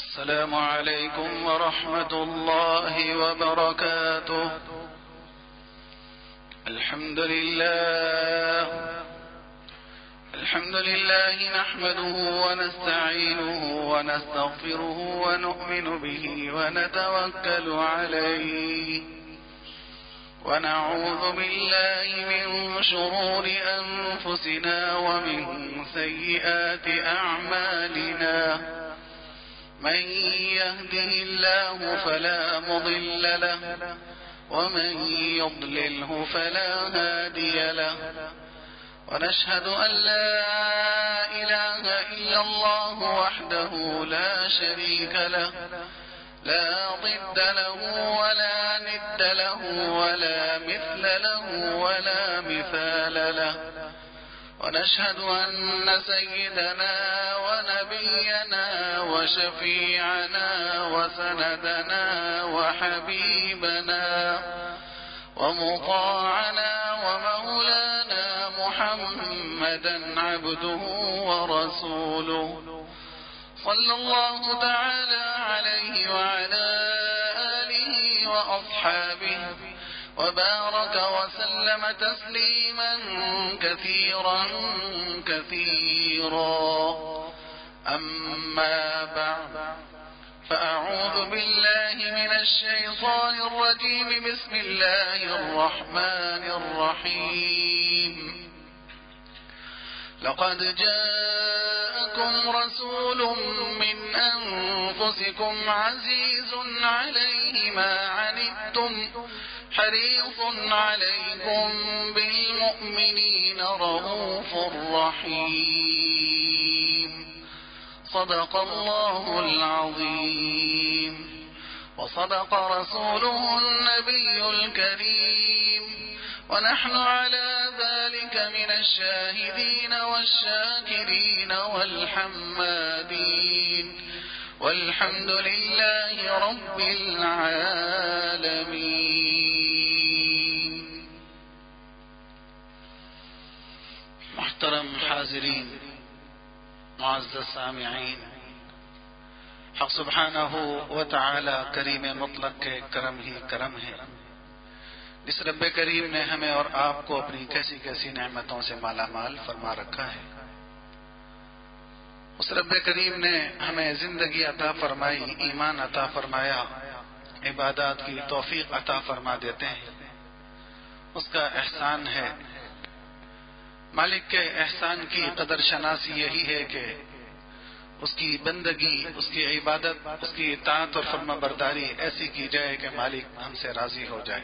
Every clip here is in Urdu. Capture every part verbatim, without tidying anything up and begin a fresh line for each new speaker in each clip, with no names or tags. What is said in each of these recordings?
السلام عليكم ورحمة الله وبركاته. الحمد لله الحمد لله نحمده ونستعينه ونستغفره ونؤمن به ونتوكل عليه ونعوذ بالله من شرور أنفسنا ومن سيئات أعمالنا. من يهده الله فلا مضل له ومن يضلله فلا هادي له. ونشهد أن لا إله إلا الله وحده لا شريك له لا ضد له ولا ند له ولا مثل له ولا مثال له. ونشهد أن سيدنا ونبينا وشفيعنا وسندنا وحبيبنا ومطاعنا ومولانا محمدا عبده ورسوله صلى الله تعالى عليه وعلى آله وأصحابه وبارك وسلم تسليما كثيرا كثيرا. أما بعد فأعوذ بالله من الشيطان الرجيم. بسم الله الرحمن الرحيم. لقد جاءكم رسول من أنفسكم عزيز عليه ما عنتم حريص عليكم بالمؤمنين رؤوف رحيم. صدق الله العظيم وصدق رسوله النبي الكريم. ونحن على ذلك من الشاهدين والشاكرين والحمادين والحمد لله رب العالمين. محترم حاضرین، معزز سامعین، حق سبحانہ و تعالی کریم مطلق کے کرم ہی کرم ہے. اس رب کریم نے ہمیں اور آپ کو اپنی کیسی کیسی نعمتوں سے مالا مال فرما رکھا ہے. اس رب کریم نے ہمیں زندگی عطا فرمائی، ایمان عطا فرمایا، عبادات کی توفیق عطا فرما دیتے ہیں. اس کا احسان ہے. مالک کے احسان کی قدر شناسی یہی ہے کہ اس کی بندگی، اس کی عبادت، اس کی اطاعت اور فرما برداری ایسی کی جائے کہ مالک ہم سے راضی ہو جائے.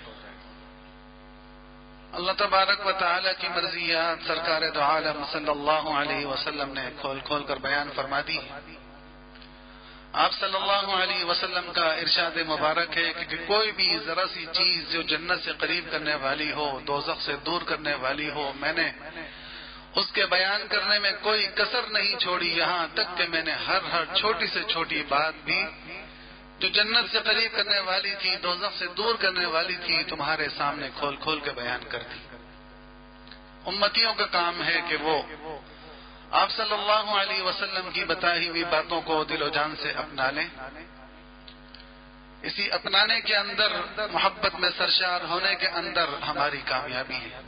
اللہ تبارک و تعالی کی مرضیات سرکار دو عالم صلی اللہ علیہ وسلم نے کھول کھول کر بیان فرما دی. آپ صلی اللہ علیہ وسلم کا ارشاد مبارک ہے کہ کوئی بھی ذرا سی چیز جو جنت سے قریب کرنے والی ہو، دوزخ سے دور کرنے والی ہو، میں نے اس کے بیان کرنے میں کوئی کسر نہیں چھوڑی، یہاں تک کہ میں نے ہر ہر چھوٹی سے چھوٹی بات بھی جو جنت سے قریب کرنے والی تھی، دوزخ سے دور کرنے والی تھی، تمہارے سامنے کھول کھول کے بیان کر دی. امتیوں کا کام ہے کہ وہ آپ صلی اللہ علیہ وسلم کی بتائی ہوئی باتوں کو دل و جان سے اپنا لیں. اسی اپنانے کے اندر، محبت میں سرشار ہونے کے اندر ہماری کامیابی ہے.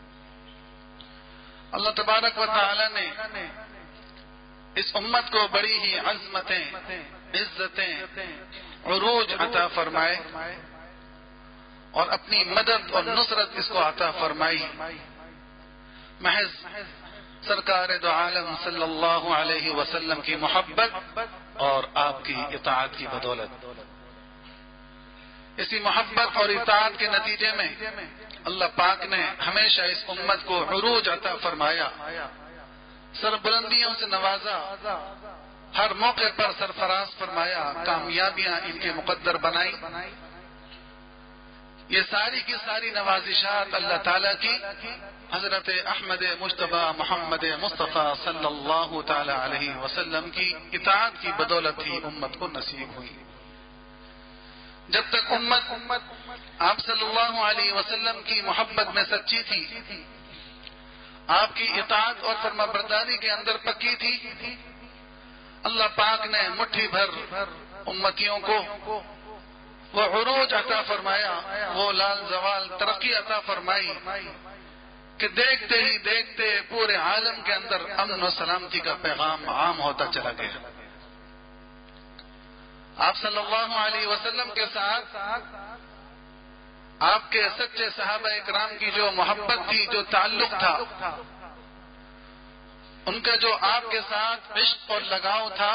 اللہ تبارک و تعالی نے اس امت کو بڑی ہی عظمتیں، عزتیں، عروج عطا فرمائے اور اپنی مدد اور نصرت اس کو عطا فرمائی محض سرکار دو عالم صلی اللہ علیہ وسلم کی محبت اور آپ کی اطاعت کی بدولت. اسی محبت اور اطاعت کے نتیجے میں اللہ پاک نے ہمیشہ اس امت کو عروج عطا فرمایا، سربلندیوں سے نوازا، ہر موقع پر سرفراز فرمایا، کامیابیاں ان کے مقدر بنائی. یہ ساری کی ساری نوازشات اللہ تعالیٰ کی حضرت احمد مجتبی محمد مصطفیٰ صلی اللہ تعالی علیہ وسلم کی اطاعت کی بدولت ہی امت کو نصیب ہوئی. جب تک امت آپ صلی اللہ علیہ وسلم کی محبت میں سچی تھی، آپ کی اطاعت اور فرما برداری کے اندر پکی تھی، اللہ پاک نے مٹھی بھر امتیوں کو وہ عروج عطا فرمایا، وہ لال زوال ترقی عطا فرمائی کہ دیکھتے ہی دیکھتے پورے عالم کے اندر امن و سلامتی کا پیغام عام ہوتا چلا گیا۔ آپ صلی اللہ علیہ وسلم کے ساتھ آپ کے سچے صحابہ اکرام کی جو محبت تھی، جو تعلق تھا، ان کا جو آپ کے ساتھ عشق اور لگاؤ تھا،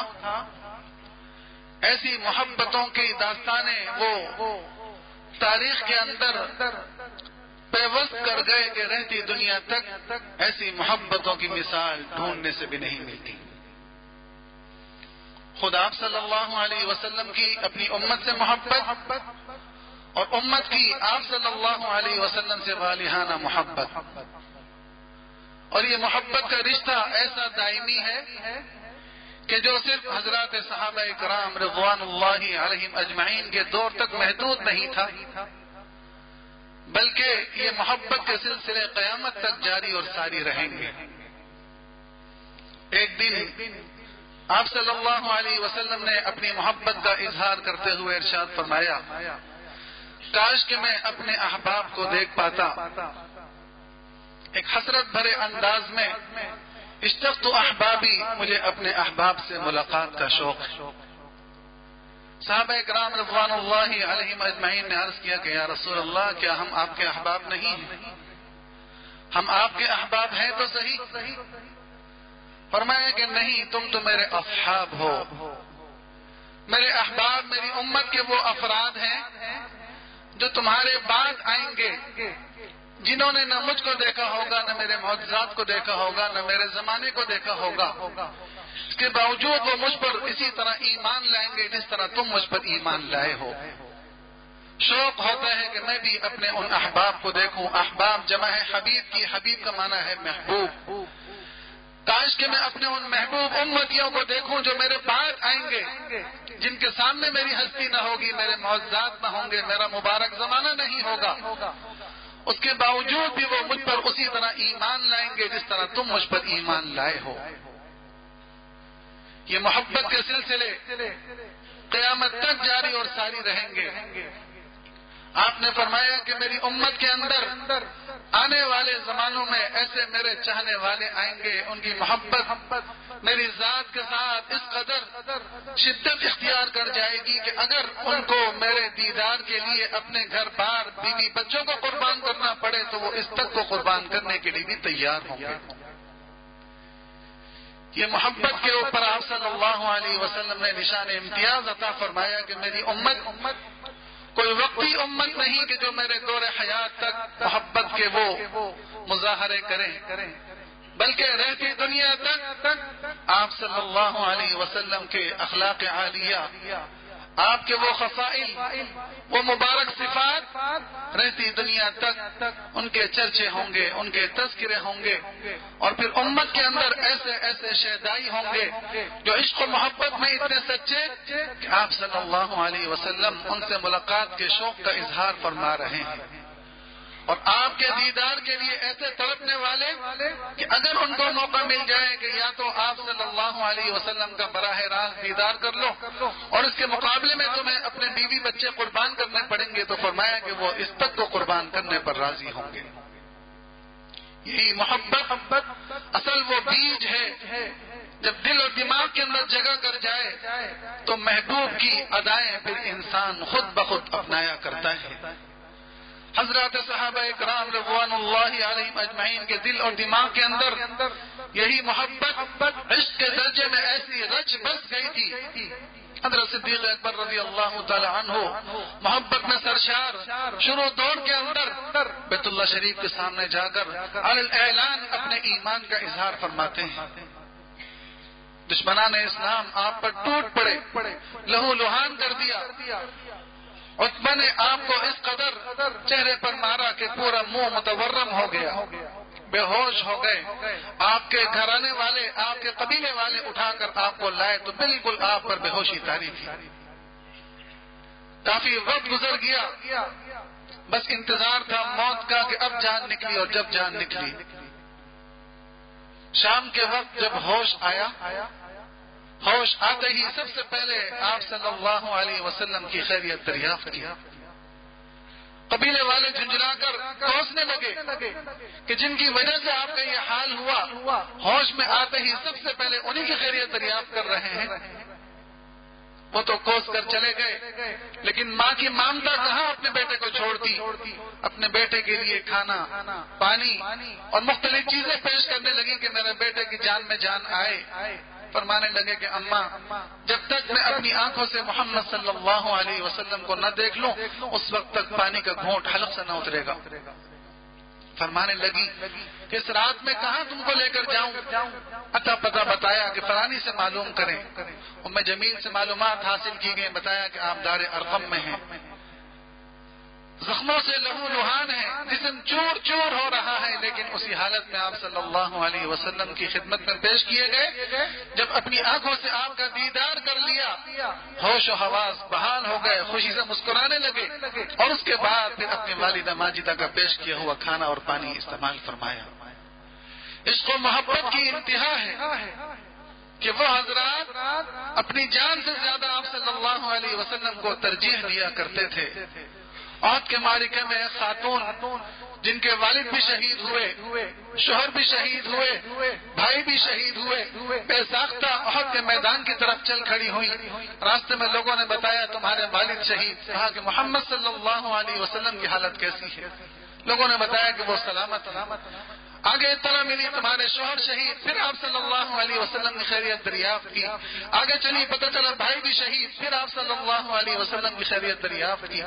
ایسی محبتوں کی داستانیں وہ تاریخ کے اندر پیوست کر گئے کہ رہتی دنیا تک ایسی محبتوں کی مثال ڈھونڈنے سے بھی نہیں ملتی۔ خود آپ صلی اللہ علیہ وسلم کی اپنی امت سے محبت اور امت کی آپ صلی اللہ علیہ وسلم سے والہانہ محبت، اور یہ محبت کا رشتہ ایسا دائمی ہے کہ جو صرف حضرات صحابہ کرام رضوان اللہ علیہم اجمعین کے دور تک محدود نہیں تھا، بلکہ یہ محبت کے سلسلے قیامت تک جاری اور ساری رہیں گے۔ ایک دن آپ صلی اللہ علیہ وسلم نے اپنی محبت کا اظہار کرتے ہوئے ارشاد فرمایا، کاش کہ میں اپنے احباب کو دیکھ پاتا۔ ایک حسرت بھرے انداز میں اشتقت احبابی، مجھے اپنے احباب سے ملاقات کا شوق ہے۔ صحابہ اکرام رضوان اللہ علیہم اجمعین نے عرض کیا کہ یا رسول اللہ، کیا ہم آپ کے احباب نہیں ہیں؟ ہم آپ کے احباب ہیں تو صحیح۔ فرمایا کہ نہیں، تم تو میرے اصحاب ہو۔ میرے احباب میری امت کے وہ افراد ہیں جو تمہارے بعد آئیں گے، جنہوں نے نہ مجھ کو دیکھا ہوگا، نہ میرے معجزات کو دیکھا ہوگا، نہ میرے زمانے کو دیکھا ہوگا، اس کے باوجود وہ مجھ پر اسی طرح ایمان لائیں گے جس طرح تم مجھ پر ایمان لائے ہو۔ شوق ہوتا ہے کہ میں بھی اپنے ان احباب کو دیکھوں۔ احباب جمع ہے حبیب کی، حبیب کا معنی ہے محبوب۔ کاش کہ میں اپنے ان محبوب امتیوں کو دیکھوں جو میرے بعد آئیں گے، جن کے سامنے میری ہستی نہ ہوگی، میرے معجزات نہ ہوں گے، میرا مبارک زمانہ نہیں ہوگا، اس کے باوجود بھی وہ مجھ پر اسی طرح ایمان لائیں گے جس طرح تم مجھ پر ایمان لائے ہو۔ یہ محبت کے سلسلے قیامت تک جاری اور ساری رہیں گے۔ آپ نے فرمایا کہ میری امت کے اندر آنے والے زمانوں میں ایسے میرے چاہنے والے آئیں گے، ان کی محبت میری ذات کے ساتھ اس قدر شدت اختیار کر جائے گی کہ اگر ان کو میرے دیدار کے لیے اپنے گھر بار بیوی بچوں کو قربان کرنا پڑے تو وہ اس تک کو قربان کرنے کے لیے بھی تیار ہوں گے۔ یہ محبت کے اوپر آپ صلی اللہ علیہ وسلم نے نشان امتیاز عطا فرمایا کہ میری امت کوئی وقتی امت نہیں کہ جو میرے دور حیات تک محبت کے وہ مظاہرے کریں، بلکہ رہتی دنیا تک آپ صلی اللہ علیہ وسلم کے اخلاق عالیہ، آپ کے وہ خصائل، وہ مبارک صفات رہتی دنیا تک ان کے چرچے ہوں گے، ان کے تذکرے ہوں گے، اور پھر امت کے اندر ایسے ایسے شہدائی ہوں گے جو عشق و محبت میں اتنے سچے کہ آپ صلی اللہ علیہ وسلم ان سے ملاقات کے شوق کا اظہار فرما رہے ہیں، اور آپ کے دیدار کے لیے ایسے تڑپنے والے کہ اگر ان کو موقع مل جائے کہ یا تو آپ صلی اللہ علیہ وسلم کا براہ راست دیدار کر لو اور اس کے مقابلے میں تمہیں اپنے بیوی بچے قربان کرنے پڑیں گے، تو فرمایا کہ وہ اس تک کو قربان کرنے پر راضی ہوں گے۔ یہی محبت اصل وہ بیج ہے، جب دل اور دماغ کے اندر جگہ کر جائے تو محبوب کی ادائیں پھر انسان خود بخود اپنایا کرتا ہے۔ حضرات صحابہ اکرام رضوان اللہ علیہم اجمعین کے دل اور دماغ کے اندر یہی محبت عشق کے درجے میں ایسی رچ بس گئی تھی۔ حضرت صدیق اکبر رضی اللہ تعالی عنہ محبت میں سرشار شروع دور کے اندر بیت اللہ شریف کے سامنے جا کر علی الاعلان اپنے ایمان کا اظہار فرماتے ہیں۔ دشمنان اسلام آپ پر ٹوٹ پڑے، لہو لہان کر دیا۔ عتبہ نے آپ کو اس قدر چہرے پر مارا کہ پورا منہ متورم ہو گیا، بے ہوش ہو گئے۔ آپ کے گھرانے والے، آپ کے قبیلے والے اٹھا کر آپ کو لائے تو بالکل آپ پر بے ہوشی طاری تھی۔ کافی وقت گزر گیا، بس انتظار تھا موت کا کہ اب جان نکلی، اور جب جان نکلی شام کے وقت جب ہوش آیا ہوش آتے ہی سب سے پہلے آپ صلی اللہ علیہ وسلم کی خیریت دریافت کی. قبیلے والے جھنجھلا کر کوسنے لگے کہ جن کی وجہ سے آپ کا یہ حال ہوا، ہوش میں آتے ہی سب سے پہلے انہی کی خیریت دریافت کر رہے ہیں. وہ تو کوس کر چلے گئے، لیکن ماں کی ممتا کہاں اپنے بیٹے کو چھوڑتی. اپنے بیٹے کے لیے کھانا، پانی اور مختلف چیزیں پیش کرنے لگی کہ میرے بیٹے کی جان میں جان آئے. فرمانے لگے کہ اماں، جب تک میں اپنی آنکھوں سے محمد صلی اللہ علیہ وسلم کو نہ دیکھ لوں اس وقت تک پانی کا گھونٹ حلق سے نہ اترے گا. فرمانے لگی کہ اس رات میں کہاں تم کو لے کر جاؤں؟ اتا پتا بتایا کہ فلانی سے معلوم کریں. ام جمیل سے معلومات حاصل کی گئی، بتایا کہ آپ دار ارقم میں ہیں، زخموں سے لہو لہان ہے، جسم چور چور ہو رہا ہے، لیکن اسی حالت میں آپ صلی اللہ علیہ وسلم کی خدمت میں پیش کیے گئے. جب اپنی آنکھوں سے آپ کا دیدار کر لیا، ہوش و حواس بحال ہو گئے، خوشی سے مسکرانے لگے، اور اس کے بعد پھر اپنی والدہ ماجدہ کا پیش کیا ہوا کھانا اور پانی استعمال فرمایا. عشق و محبت کی انتہا ہے کہ وہ حضرات اپنی جان سے زیادہ آپ صلی اللہ علیہ وسلم کو ترجیح دیا کرتے تھے. احد کے معرکے میں خاتون جن کے والد بھی شہید ہوئے، شوہر بھی شہید ہوئے، بھائی بھی شہید ہوئے، بے ساختہ احد کے میدان کی طرف چل کھڑی ہوئی. راستے میں لوگوں نے بتایا تمہارے والد شہید. کہا کہ محمد صلی اللہ علیہ وسلم کی حالت کیسی ہے؟ لوگوں نے بتایا کہ وہ سلامت. آگے اطلاع ملی تمہارے شوہر شہید. پھر آپ صلی اللہ علیہ وسلم نے خیریت دریافت کی. آگے چلی پتہ چلا بھائی بھی شہید. پھر آپ صلی اللہ علیہ وسلم کی خیریت دریافت کی.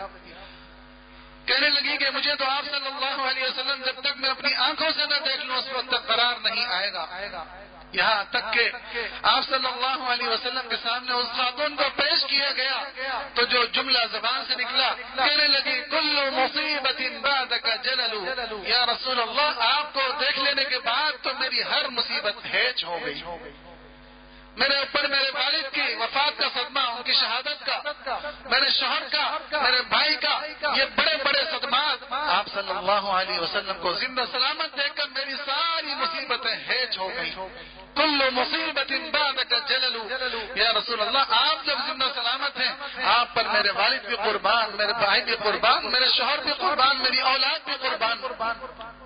کہنے لگی کہ مجھے تو آپ صلی اللہ علیہ وسلم جب تک میں اپنی آنکھوں سے نہ دیکھ لوں اس وقت تک قرار نہیں آئے گا. یہاں تک کہ آپ صلی اللہ علیہ وسلم کے سامنے اس خاتون کو پیش کیا گیا تو جو جملہ زبان سے نکلا، کہنے لگی کل مصیبت بعدک جلل. یا رسول اللہ، آپ کو دیکھ لینے کے بعد تو میری ہر مصیبت ہیچ ہو گئی. میرے اوپر میرے والد کی وفات کا صدمہ، ان کی شہادت کا، میرے شوہر کا، میرے بھائی کا، یہ بڑے بڑے صدمات آپ صلی اللہ علیہ وسلم کو زندہ سلامت دیکھ کر میری ساری مصیبتیں ہیچ ہو گئی. کل مصیبت بعدک جلل. یا رسول اللہ، آپ جب زندہ سلامت ہیں آپ پر میرے والد بھی قربان، میرے بھائی بھی قربان، میرے شوہر بھی قربان، میری اولاد بھی قربان.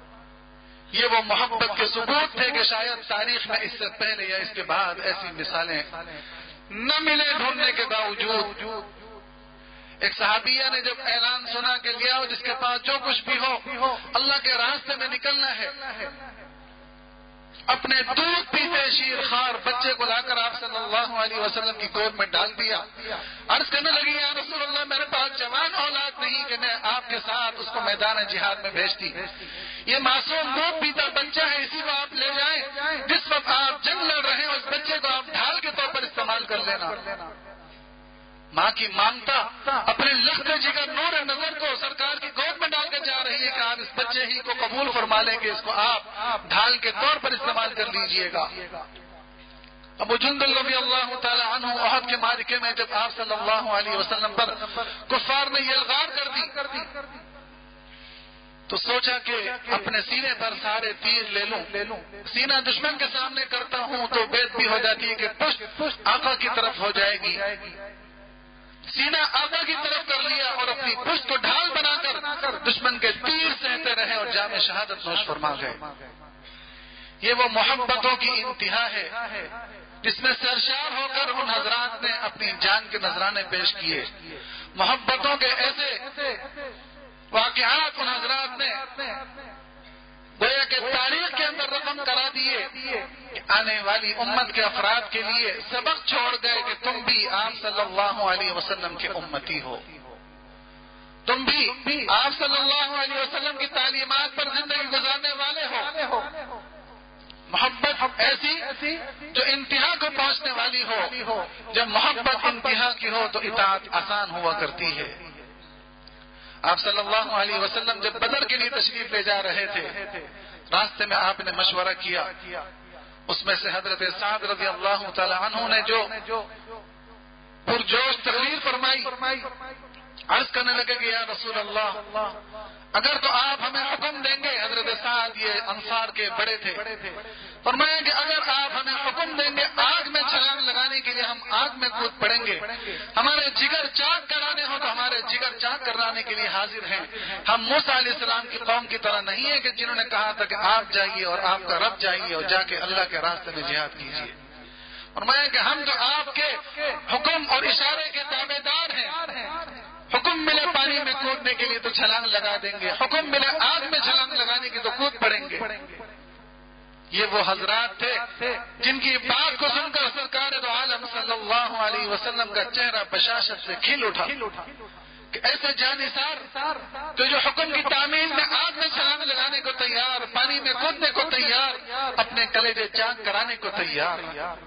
یہ وہ محبت کے ثبوت تھے کہ شاید تاریخ میں اس سے پہلے یا اس کے بعد ایسی مثالیں نہ ملے ڈھونڈنے کے باوجود. ایک صحابیہ نے جب اعلان سنا کہ لیا ہو جس کے پاس جو کچھ بھی ہو، اللہ کے راستے میں نکلنا ہے، اپنے دودھ پیتے شیر خوار بچے کو لا کر آپ صلی اللہ علیہ وسلم کی گود میں ڈال دیا. عرض کرنے لگی یا رسول اللہ، میرے پاس جوان اولاد نہیں کہ میں آپ کے ساتھ اس کو میدان جہاد میں بھیجتی. یہ معصوم دودھ پیتا بچہ ہے، اسی کو آپ لے جائیں. جس وقت آپ جنگ لڑ رہے ہیں اس بچے کو آپ ڈھال کے طور پر استعمال کر لینا. ماں کی ممتا اپنے لخت جگر نور نظر کو سرکار کی گود میں ڈال کے جا رہی ہے کہ آپ اس بچے ہی کو قبول فرما لیں گے، اس کو آپ ڈھال کے طور پر استعمال کر لیجئے گا. ابو جندل رضی اللہ تعالی عنہ احد کے معرکے میں جب آپ صلی اللہ علیہ وسلم پر کفار نے یلغار کر دی تو سوچا کہ اپنے سینے پر سارے تیر لے لوں، سینہ دشمن کے سامنے کرتا ہوں تو بیت بھی ہو جاتی ہے کہ پشت آقا کی طرف ہو جائے گی. سینہ آقا کی طرف کر لیا اور اپنی پشت کو ڈھال بنا کر دشمن کے تیر سہتے رہے اور جام شہادت نوش فرما گئے. یہ وہ محبتوں کی انتہا ہے جس میں سرشار ہو کر ان حضرات نے اپنی جان کے نذرانے پیش کیے. محبتوں کے ایسے واقعات ان حضرات نے گویا کہ تاریخ کے اندر رقم کرا دیے کہ آنے والی امت کے افراد کے لیے سبق چھوڑ گئے کہ تم بھی آپ صلی اللہ علیہ وسلم کے امتی ہو، تم بھی آپ صلی اللہ علیہ وسلم کی تعلیمات پر زندگی گزارنے والے ہو. محبت ایسی جو انتہا کو پہنچنے والی ہو. جب محبت انتہا کی ہو تو اطاعت آسان ہوا کرتی ہے. آپ صلی اللہ علیہ وسلم جب بدر کے لیے تشریف لے جا رہے تھے، راستے میں آپ نے مشورہ کیا. اس میں سے حضرت سعد رضی اللہ تعالی عنہ نے جو پرجوش تقریر فرمائی، عرض کرنے لگے کہ یا رسول اللہ، اگر تو آپ ہمیں حکم دیں گے. حضرت سعد یہ انصار کے بڑے تھے، فرمایا کہ اگر آپ ہمیں حکم دیں گے آگ میں چھلانگ لگانے کے لیے ہم آگ میں کود پڑیں گے، ہمارے جگر چاک کرانے ہو تو ہمارے جگر چاک کرانے کے لیے حاضر ہیں۔ ہم موسیٰ علیہ السلام کی قوم کی طرح نہیں ہے کہ جنہوں نے کہا تھا کہ آپ جائیے اور آپ کا رب جائیے اور جا کے اللہ کے راستے میں جہاد کیجیے۔ فرمایا کہ ہم تو آپ کے حکم اور اشارے کے تابع دار ہیں، حکم ملے پانی میں کودنے کے لیے تو چھلانگ لگا دیں گے، حکم ملے آگ میں چھلانگ لگانے کی تو کود پڑیں گے۔ یہ وہ حضرات تھے جن کی بات کو سن کر سرکار دو عالم صلی اللہ علیہ وسلم کا چہرہ بشاشت سے کھل اٹھا کہ ایسے جانثار تو جو حکم کی تعمیل میں آگ میں چھلانگ لگانے کو تیار، پانی میں کودنے کو تیار، اپنے کلیجے چاک کرانے کو تیار۔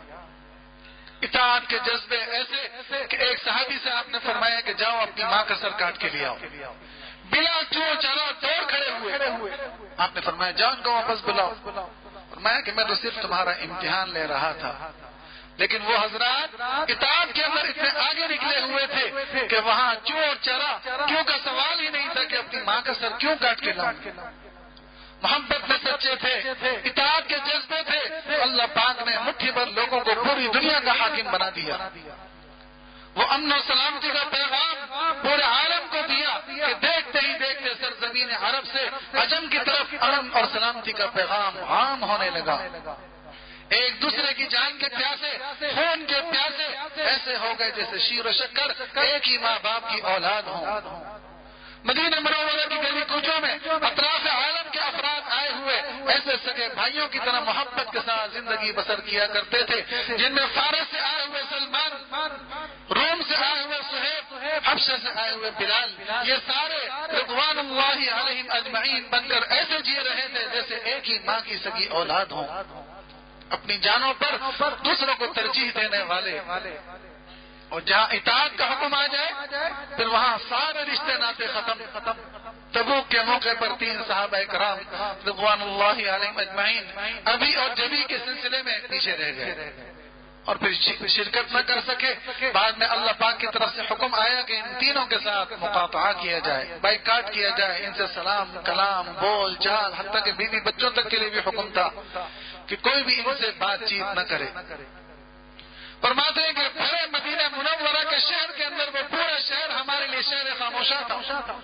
اطاعت کے جذبے ایسے کہ ایک صحابی سے آپ نے فرمایا کہ جاؤ اپنی ماں کا سر کاٹ کے لے آؤ، بلا چور چلا دوڑ کھڑے ہوئے۔ آپ نے فرمایا جاؤ ان کو واپس بلاؤ۔ فرمایا کہ میں تو صرف تمہارا امتحان لے رہا تھا، لیکن وہ حضرات اطاعت کے اندر اتنے آگے نکلے ہوئے تھے کہ وہاں چور چرا کیوں کا سوال ہی نہیں تھا کہ اپنی ماں کا سر کیوں کاٹ کے لاؤں۔ محبت میں سچے تھے، اطاعت کے جذبے تھے، اللہ پاک نے مٹھی بھر لوگوں کو پوری دنیا کا حاکم بنا دیا۔ وہ امن و سلامتی کا پیغام پورے عالم کو دیا کہ دیکھتے ہی دیکھتے سرزمین عرب سے عجم کی طرف امن اور سلامتی کا پیغام عام ہونے لگا۔ ایک دوسرے کی جان کے پیاسے، خون کے پیاسے ایسے ہو گئے جیسے شیر و شکر ایک ہی ماں باپ کی اولاد ہوں۔ مدینہ منورہ کی گلی کوچوں میں اطراف عالم کے افراد آئے ہوئے ایسے سگے بھائیوں کی طرح محبت کے ساتھ زندگی بسر کیا کرتے تھے، جن میں فارس سے آئے ہوئے سلمان، روم سے آئے ہوئے صہیب، حبشہ سے آئے ہوئے بلال، یہ سارے رضوان اللہ علیہم اجمعین بن کر ایسے جی رہے تھے جیسے ایک ہی ماں کی سگی اولاد ہوں، اپنی جانوں پر دوسروں کو ترجیح دینے والے۔ اور جہاں اطاعت کا حکم آ جائے پھر وہاں سارے رشتے ناطے ختم۔ تبوک کے موقع پر تین صحابہ کرام رضوان اللہ علیہم اجمعین ابھی اور جبھی کے سلسلے میں پیچھے رہ گئے اور پھر شرکت نہ کر سکے۔ بعد میں اللہ پاک کی طرف سے حکم آیا کہ ان تینوں کے ساتھ مقاطعہ کیا جائے، بائیکاٹ کیا جائے، ان سے سلام کلام بول چال حتیٰ کہ بیوی بچوں تک کے لیے بھی حکم تھا کہ کوئی بھی ان سے بات چیت نہ کرے۔ فرماتے ہیں کہ بھرے مدینہ منورہ کے شہر کے اندر وہ پورا شہر ہمارے لیے شہر خاموشہ تھا۔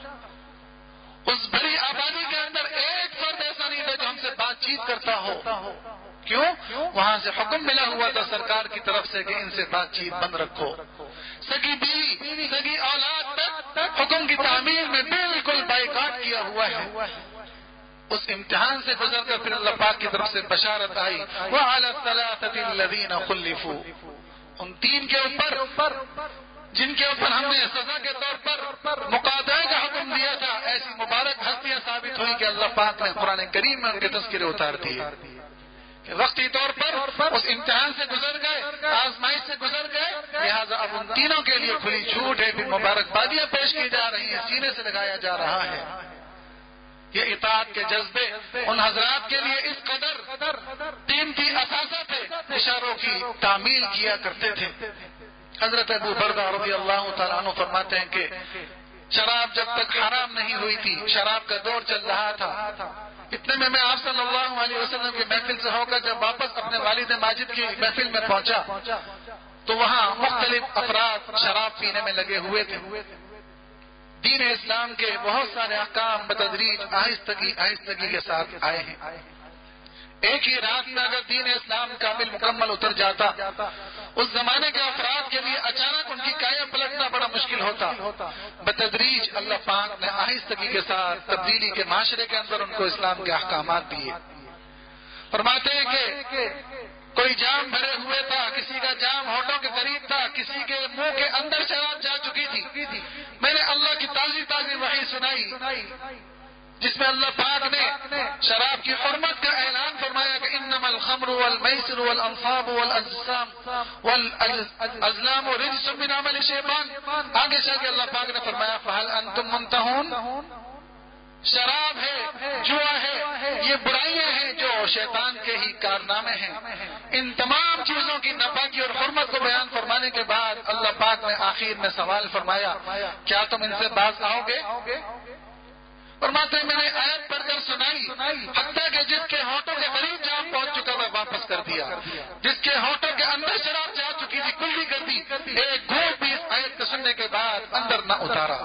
اس بڑی آبادی کے اندر ایک فرد ایسا نہیں تھا جو ہم سے بات چیت کرتا ہو۔ کیوں؟ وہاں سے حکم ملا ہوا تھا سرکار کی طرف سے کہ ان سے بات چیت بند رکھو۔ سگی بیوی سگی اولاد تک حکم کی تعمیل میں بالکل بائیکاٹ کیا ہوا ہے۔ اس امتحان سے گزر کر پھر اللہ پاک کی طرف سے بشارت آئی وَعَلَى الثَّلَاثَةِ الَّذِينَ خُلِّفُوا، ان تین کے اوپر جن کے اوپر ہم نے سزا کے طور پر مقاطعے کا حکم دیا تھا، ایسی مبارک ہستیاں ثابت ہوئی کہ اللہ پاک نے قرآن کریم میں ان کے تذکرے اتار دیے کہ وقتی طور پر اس امتحان سے گزر گئے، آزمائش سے گزر گئے، لہٰذا اب ان تینوں کے لیے کھلی چھوٹ ہے، پھر مبارکبادیاں پیش کی جا رہی ہیں، سینے سے لگایا جا رہا ہے۔ یہ اطاعت کے جذبے ان حضرات کے لیے اس قدر قیمتی اثاثہ تھے، اشاروں کی تعمیل کیا کرتے تھے۔ حضرت ابو بردہ رضی اللہ تعالیٰ عنہ فرماتے ہیں کہ شراب جب تک حرام نہیں ہوئی تھی، شراب کا دور چل رہا تھا، اتنے میں میں آپ صلی اللہ علیہ وسلم کی محفل سے ہو کر جب واپس اپنے والد ماجد کی محفل میں پہنچا تو وہاں مختلف افراد شراب پینے میں لگے ہوئے تھے۔ دین اسلام کے بہت سارے احکام بتدریج آہستگی آہستگی کے ساتھ آئے ہیں۔ ایک ہی رات میں اگر دین اسلام کامل مکمل اتر جاتا، اس زمانے کے افراد کے لیے اچانک ان کی کایا پلٹنا بڑا مشکل ہوتا۔ بتدریج اللہ پاک نے آہستگی کے ساتھ تبدیلی کے معاشرے کے اندر ان کو اسلام کے احکامات دیے۔ فرماتے ہیں کہ کوئی جام بھرے ہوئے تھا، کسی کا جام ہونٹوں کے قریب تھا، کسی کے منہ کے اندر شراب جا چکی تھی۔ میں نے اللہ کی تازی تازی وحی سنائی جس میں اللہ پاک نے شراب کی حرمت کا اعلان فرمایا کہ انما الخمر والمیسر والانصاب والازلام والازلام رجس من عمل الشیطان۔ آگے چل کے اللہ پاک نے فرمایا فہل انتم منتہون، شراب ہے، جوا ہے، یہ برائیاں ہیں جو شیطان کے ہی کارنامے ہیں۔ ان تمام چیزوں کی ناپاکی اور حرمت کو بیان فرمانے کے بعد اللہ پاک نے آخر میں سوال فرمایا کیا تم ان سے باز آؤ گے؟ فرماتے ہیں میں نے آیت پڑھ کر سنائی، حتیٰ کہ جس کے ہونٹوں کے قریب جہاں پہنچ چکا تھا واپس کر دیا، جس کے ہونٹوں کے اندر شراب جا چکی تھی کلی کر دی، ایک گھونٹ بھی اس آیت کو سننے کے بعد اندر نہ اتارا۔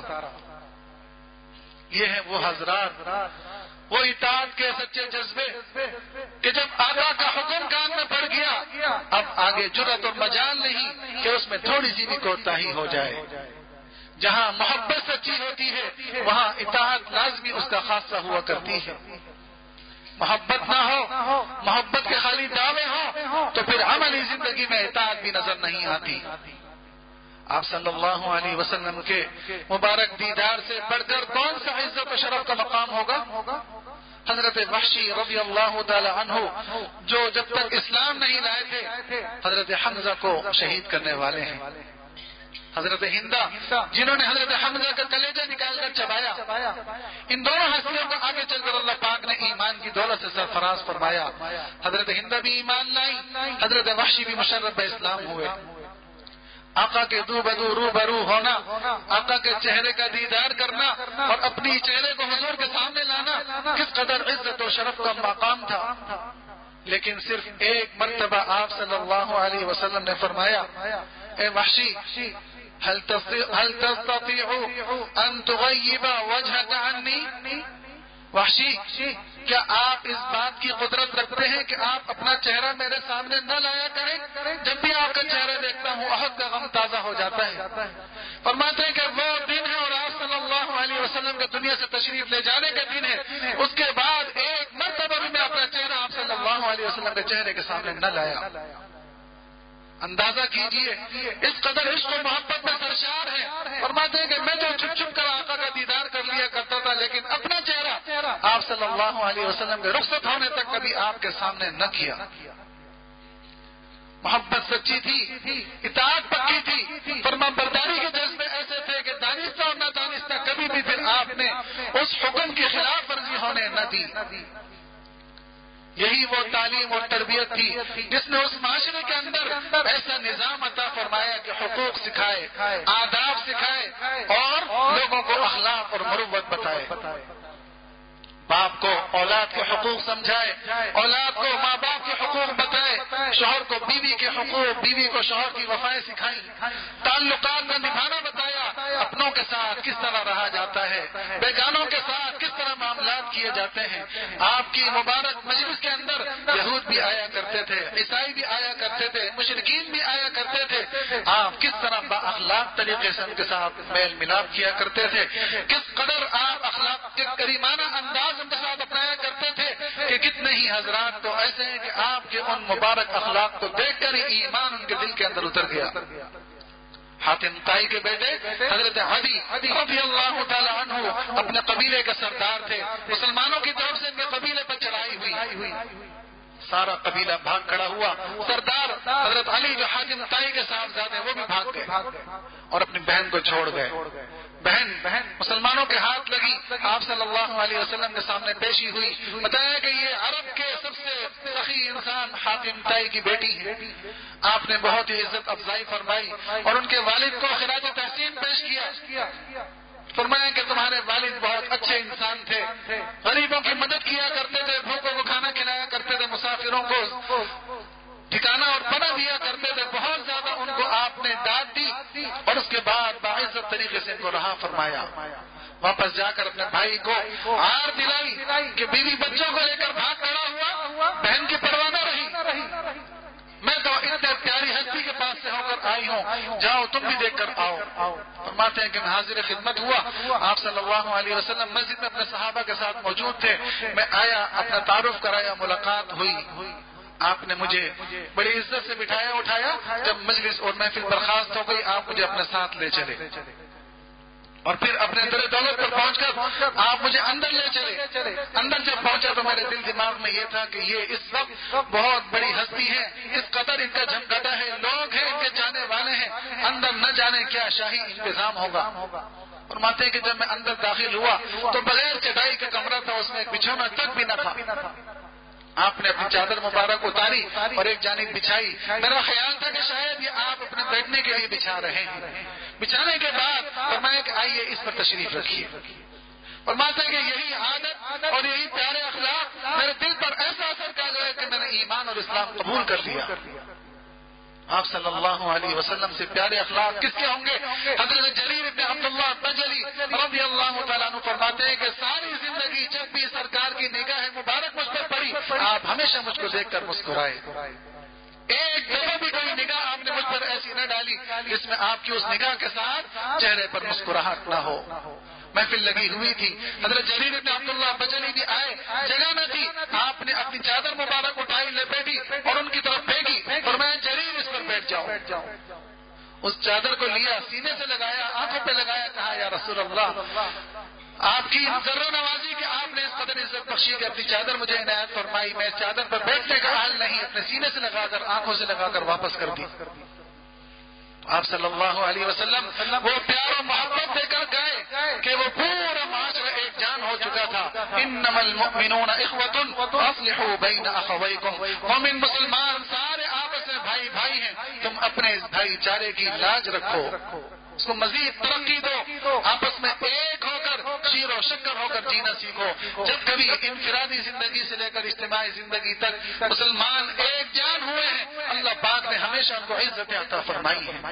یہ ہے وہ حضرات، وہ اطاعت کے سچے جذبے کہ جب آقا کا حکم کان میں پڑ گیا اب آگے جرأت اور مجال نہیں کہ اس میں تھوڑی سی بھی کوتاہی ہو جائے۔ جہاں محبت سچی ہوتی ہے وہاں اطاعت لازمی اس کا خاصہ ہوا کرتی ہے۔ محبت نہ ہو، محبت کے خالی دعوے ہوں تو پھر عملی زندگی میں اطاعت بھی نظر نہیں آتی۔ آپ صلی اللہ علیہ وسلم کے مبارک دیدار سے بڑھ کر کون سا عزت و شرف کا مقام ہوگا؟ حضرت وحشی رضی اللہ تعالی عنہ جو جب تک اسلام نہیں لائے تھے حضرت حمزہ کو شہید کرنے والے ہیں، حضرت ہندا جنہوں نے حضرت حمزہ کا کلیجہ نکال کر چبایا، ان دونوں ہستیوں کو آگے چل کر اللہ پاک نے ایمان کی دولت سے سرفراز فرمایا۔ حضرت ہندا بھی ایمان لائی، حضرت وحشی بھی مشرف اسلام ہوئے۔ آقا کے دو بدو رو برو ہونا، آقا کے چہرے کا دیدار کرنا اور اپنی چہرے کو حضور کے سامنے لانا کس قدر عزت و شرف کا مقام تھا۔ لیکن صرف ایک مرتبہ آپ صلی اللہ علیہ وسلم نے فرمایا، اے وحشی هل تستطيع ان تغيب وجهك عني؟ وحشی کیا آپ اس بات کی قدرت رکھتے ہیں کہ آپ اپنا چہرہ میرے سامنے نہ لایا کریں؟ جب بھی آپ کا چہرہ دیکھتا ہوں احد کا غم تازہ ہو جاتا ہے۔ فرماتے ہیں کہ وہ دن ہے اور آپ صلی اللہ علیہ وسلم کے دنیا سے تشریف لے جانے کا دن ہے، اس کے بعد ایک مرتبہ بھی میں اپنا چہرہ آپ صلی اللہ علیہ وسلم کے چہرے کے سامنے نہ لایا۔ اندازہ کیجئے اس قدر عشق و محبت میں سرشار ہے۔ فرماتے ہیں کہ میں تو چھپ چھپ کر آقا کا دیدار کر لیا کرتا تھا لیکن اپنا چہرہ آپ صلی اللہ علیہ وسلم کے رخصت ہونے تک کبھی آپ کے سامنے نہ کیا۔ محبت سچی تھی، اطاعت پکی تھی، فرما برداری کے جذبے ایسے تھے کہ دانستہ اور نہ دانستہ کبھی بھی پھر آپ نے اس حکم کی خلاف ورزی ہونے نہ دی۔ یہی وہ تعلیم اور تربیت تھی جس نے اس معاشرے کے اندر ایسا نظام عطا فرمایا کہ حقوق سکھائے، آداب سکھائے اور لوگوں کو اخلاق اور مروت بتائے۔ باپ کو اولاد کے حقوق سمجھائے، اولاد کو ماں باپ کے حقوق بتائے، شوہر کو بیوی کے حقوق، بیوی کو شوہر کی وفائیں سکھائیں، تعلقات کا نبھانا بتایا، اپنوں کے ساتھ کس طرح رہا جاتا ہے، بیگانوں کے ساتھ کس طرح معاملات کیے جاتے ہیں۔ آپ کی مبارک مجلس کے اندر یہود بھی آیا کرتے تھے، عیسائی بھی آیا کرتے تھے، مشرکین بھی آیا کرتے تھے۔ آپ کس طرح با اخلاق طریقے سے ان کے ساتھ میل ملاپ کیا کرتے تھے، کس قدر آپ اخلاق کے کریمانہ انداز ان کے ساتھ اپنایا کرتے تھے کہ کتنے ہی حضرات تو ایسے ہیں کہ آپ کے ان مبارک اخلاق کو دیکھ کر ہی ایمان ان کے دل کے اندر اتر گیا۔ حاتم طائی کے بیٹے حضرت عدی رضی اللہ تعالی عنہ اپنے قبیلے کے سردار تھے، مسلمانوں کی طرف سے ان کے قبیلے پر چڑھائی ہوئی، سارا قبیلہ بھاگ کھڑا ہوا، سردار حضرت علی جو حاتم طائی کے صاحبزادے وہ بھی بھاگ گئے اور اپنی بہن کو چھوڑ گئے۔ بہن بہن مسلمانوں کے ہاتھ لگی، آپ صلی اللہ علیہ وسلم کے سامنے پیشی ہوئی، بتایا کہ یہ عرب کے سب سے سخی انسان حاتم طائی کی بیٹی ہے۔ آپ نے بہت ہی عزت افزائی فرمائی اور ان کے والد کو خراج تحسین پیش کیا، فرمایا کہ تمہارے والد بہت اچھے انسان تھے، غریبوں کی مدد کیا کرتے تھے، بھوکوں کو کھانا کھلایا کرتے تھے، مسافروں کو ٹھکانہ اور پناہ دیا کرتے تھے، بہت زیادہ ان کو آپ نے داد دی اور اس کے بعد باعزت طریقے سے ان کو رہا فرمایا۔ واپس جا کر اپنے بھائی کو ہار دلائی کہ بیوی بچوں کو لے کر بھاگ کھڑا ہوا، بہن کی پرواہ نہ رہی، میں تو اتنے پیاری ہستی کے پاس سے ہو کر آئی ہوں، جاؤ تم بھی دیکھ کر آؤ۔ فرماتے ہیں کہ میں حاضر خدمت ہوا، آپ صلی اللہ علیہ وسلم مسجد میں اپنے صحابہ کے ساتھ موجود تھے، میں آیا، اپنا تعارف کرایا، ملاقات ہوئی، آپ نے مجھے بڑی عزت سے بٹھایا اٹھایا، جب مجلس اور محفل برخاست ہو گئی آپ مجھے اپنے ساتھ لے چلے اور پھر اپنے در دولت پر پہنچ کر آپ مجھے اندر لے چلے۔ اندر جب پہنچا تو میرے دل دماغ میں یہ تھا کہ یہ اس وقت بہت بڑی ہستی ہے، اس قدر ان کا جھمگٹا ہے، لوگ ہیں ان کے جانے والے ہیں، اندر نہ جانے کیا شاہی انتظام ہوگا۔ فرماتے ہیں کہ جب میں اندر داخل ہوا تو بغیر چٹائی کا کمرہ تھا، اس میں ایک بچھونا تک بھی نہ تھا۔ آپ نے اپنی چادر مبارک اتاری اور ایک جانب بچھائی، میرا خیال تھا کہ شاید یہ آپ اپنے بیٹھنے کے لیے بچھا رہے ہیں۔ بچھانے کے بعد فرمایا کہ آئیے اس پر تشریف رکھیے۔ فرماتے ہیں کہ یہی عادت اور یہی پیارے اخلاق میرے دل پر ایسا اثر کر گئے کہ میں نے ایمان اور اسلام قبول کر لیا۔ آپ صلی اللہ علیہ وسلم سے پیارے اخلاق کس کے ہوں گے؟ حضرت جریر بن عبداللہ بجلی رضی اللہ تعالیٰ عنہ فرماتے ہیں کہ ساری زندگی جب بھی سرکار کی نگاہ مبارک مجھ پر پڑی آپ ہمیشہ مجھ کو دیکھ کر مسکرائے۔ ایک دفعہ بھی کوئی نگاہ آپ نے مجھ پر ایسی نہ ڈالی جس میں آپ کی اس نگاہ کے ساتھ چہرے پر مسکراہٹ نہ ہو۔ محفل لگی ہوئی تھی، حضرت جریر بن عبداللہ بجلی بھی آئے، جگہ نہ تھی، آپ نے اپنی چادر مبارک اٹھائی، لپیٹی اور ان کی طرف پھینکی، فرمایا جریر اس پر بیٹھ جاؤ۔ اس چادر کو لیا، سینے سے لگایا، آنکھوں پہ لگایا، کہا یا رسول اللہ آپ کی ذرہ نوازی کہ آپ نے اس قدر عزت بخشی کہ اپنی چادر مجھے عنایت فرمائی، میں اس چادر پر بیٹھنے کا حال نہیں، اپنے سینے سے لگا کر آنکھوں سے لگا کر واپس کر دی۔ آپ صلی اللہ علیہ وسلم وہ پیار و محبت دے کر گئے کہ وہ پورا معاشرہ ایک جان ہو چکا تھا۔ انما المؤمنون اخوۃ فاصلحوا بین اخویکم، مومن مسلمان سارے آپس میں بھائی بھائی ہیں، تم اپنے اس بھائی چارے کی لاج رکھو، اس کو مزید ترقی دو، آپس میں ایک ہو کر شیر و شکر ہو کر جینا سیکھو۔ جب کبھی انفرادی زندگی سے لے کر اجتماعی زندگی تک مسلمان ایک جان ہوئے ہیں، اللہ پاک نے ہمیشہ ان کو عزت عطا فرمائی ہے۔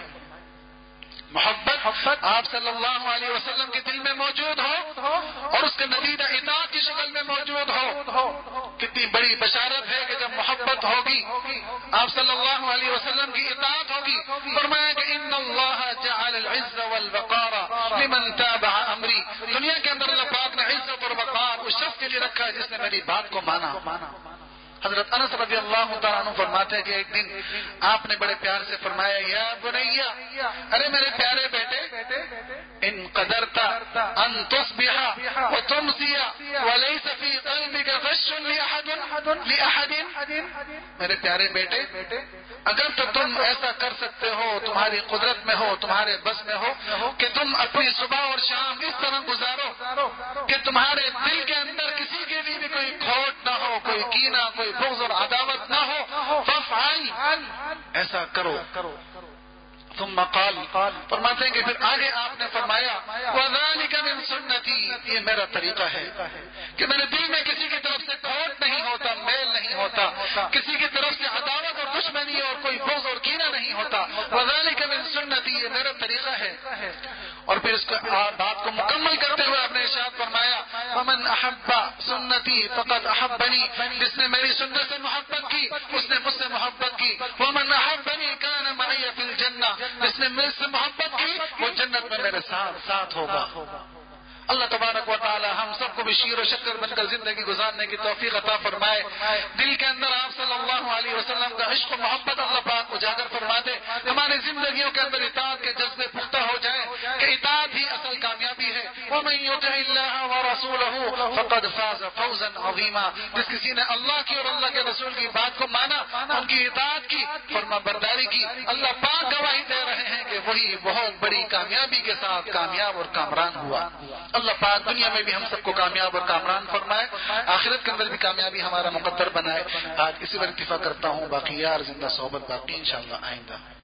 محبت آپ صلی اللہ علیہ وسلم کے دل میں موجود ہو اور اس کے نتیجہ اطاعت کی شکل میں موجود ہو، کتنی بڑی بشارت ہے کہ جب محبت ہوگی آپ صلی اللہ علیہ وسلم کی اطاعت ہوگی۔ فرمایا کہ ان اللہ جعل العز والوقار لمن تابع امری، دنیا کے اندر اللہ پاک نے عزت اور وقار اس شخص کے لیے رکھا ہے جس نے میری بات کو مانا۔ حضرت انس رضی اللہ تعالیٰ عنہ فرماتے ہیں کہ ایک دن آپ نے بڑے پیار سے فرمایا یا بنیا، ارے میرے پیارے بیٹے، ان قدرت ان تصبح وتمسی وليس في قلبك غش لاحد، میرے پیارے بیٹے اگر تو تم ایسا کر سکتے ہو، تمہاری قدرت میں ہو، تمہارے بس میں ہو کہ تم اپنی صبح اور شام اس طرح گزارو کہ تمہارے دل کے اندر کسی کے لیے بھی کوئی کھوٹ نہ ہو، کوئی کینہ، کوئی بغض اور عداوت نہ ہو، فافعل، ایسا کرو۔ ثم قال، فرماتے ہیں کہ پھر آگے آپ نے فرمایا وذلك من سنتی، یہ میرا طریقہ ہے کہ میرے دل میں کسی کی طرف سے کھوٹ نہیں ہوتا، میل نہیں ہوتا، کسی کی طرف سے عداوت اور دشمنی اور کوئی بغض اور کینہ نہیں ہوتا۔ وذلك من سنتی، یہ میرا طریقہ ہے۔ اور پھر اس کو بات کو مکمل کرتے ہوئے آپ نے ارشاد فرمایا ومن احب سنتی فقد احبنی، جس نے میری سنت سے محبت کی اس نے مجھ سے محبت کی۔ ومن احبنی کان معی فی الجنہ، جس نے مجھ سے محبت کی وہ جنت میں میرے ساتھ ساتھ ہوگا۔ اللہ تبارک و تعالی ہم سب کو بھی شیر و شکر بن کر زندگی گزارنے کی توفیق عطا فرمائے۔ دل کے اندر آپ صلی اللہ علیہ وسلم کا عشق و محبت اللہ پاک اجاگر فرما دے، ہماری زندگیوں کے اندر اطاعت کے جذبے پختہ ہو جائیں کہ اطاعت ہی اصل کامیابی ہے۔ ومن یطع اللہ ورسولہ فقد فاز فوزا عظیما، جس کسی نے اللہ کی اور اللہ کے رسول کی بات کو مانا، ان کی اطاعت کی، فرما برداری کی، اللہ پاک گواہی دے رہے ہیں کہ وہی بہت بڑی کامیابی کے ساتھ کامیاب اور کامران ہوا۔ اللہ پاک دنیا میں بھی ہم سب کو کامیاب اور کامران فرمائے، آخرت کے اندر بھی کامیابی ہمارا مقدر بنائے۔ آج اسی پر اتفاق کرتا ہوں، باقی یار زندہ صحبت باقی انشاءاللہ آئندہ۔